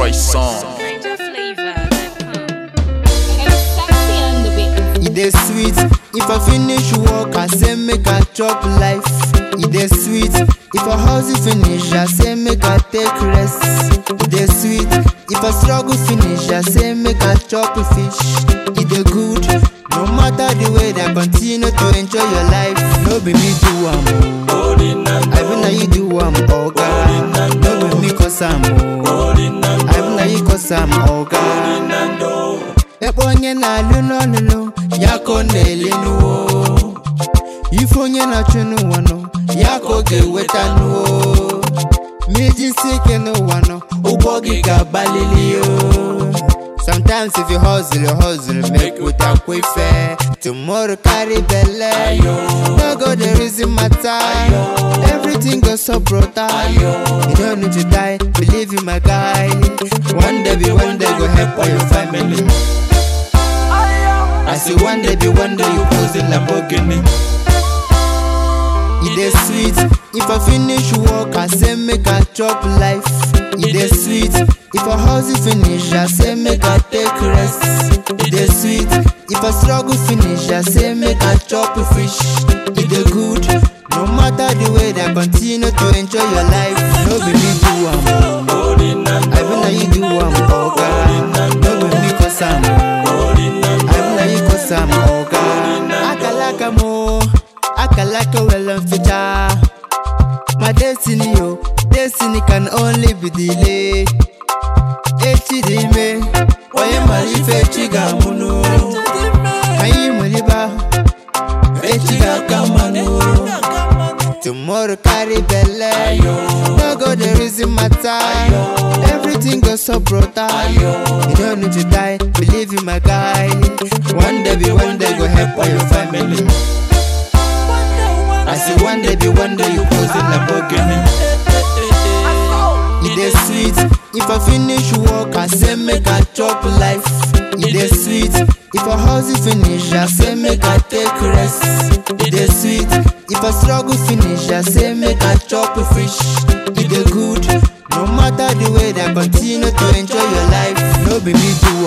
boy song. It dey sweet if I finish work, I say make I chop life. It dey sweet if I hustle finish, I say make I take rest. It dey sweet if I struggle finish, I say make I chop fish. It dey good no matter the way that continue to enjoy your life. No be me do am o, I be na you do am oga. No be me cause am o, I be na you cause am oga. Ebe onye na-alụ n'ọlụlụ ya ka ọ na-ele n'uwo, ife onye na-achụ n'ụwa nọ ya ka ọ ga-eweta n'uwo. Mejisi ike n'ụwa nọ ụgbọ gị ga-agbalili o. Sometimes if you hustle, make with a quick fair. Tomorrow carry belle, no go the reason matter. Everything goes so brutal, you don't need to die, believe in my guy. One day go help all your family. I say one day you pose in Lamborghini. It dey sweet if I finish work, I say make I chop life. It dey sweet if I hustle finish, I say make I take rest. It dey sweet if I struggle finish, I say make I chop fish. It dey good no matter the way that continue to enjoy your life. No be me do am o, I be na you do am oga. No be me cause am o, I be na you cause am oga. Akalaka mo, akalaka well and feature. My destiny, oh, destiny can only be delayed. Echidime, oye marife chigamuno. Ayi maliba, echigakamano. Tomorrow carry belle, no go the reason matter. Everything goes so brutal, you don't need to die, believe in my guy. One day go help all your family. I say one day you pose in Lamborghini. It dey sweet if I finish work, I say make I chop life. It dey sweet if I hustle finish, I say make I take rest. It dey sweet if I struggle finish, I say make I chop fish. It dey good no matter the way that continue to enjoy your life. No be me do